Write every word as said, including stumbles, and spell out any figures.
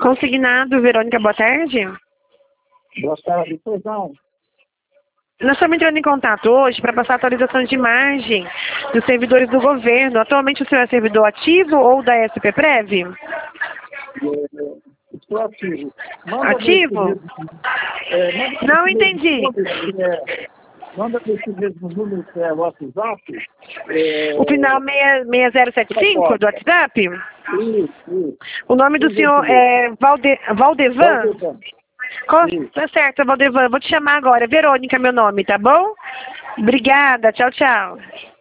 Consignado, Verônica, boa tarde. Boa tarde, pois não. Nós estamos entrando em contato hoje para passar atualização de imagem dos servidores do governo. Atualmente o senhor é servidor ativo ou da S P Prev? É, estou ativo. Manda Ativo? Mesmo, é, manda Não entendi. Número, é, manda esse mesmo número que é o WhatsApp. É, O final seis zero sete cinco do WhatsApp? Isso, isso. O nome do Isso, senhor isso. é Valde, Valdevan? Valdevan. Co- Tá certo, Valdevan. Vou te chamar agora. Verônica, meu nome, tá bom? Obrigada. Tchau, tchau.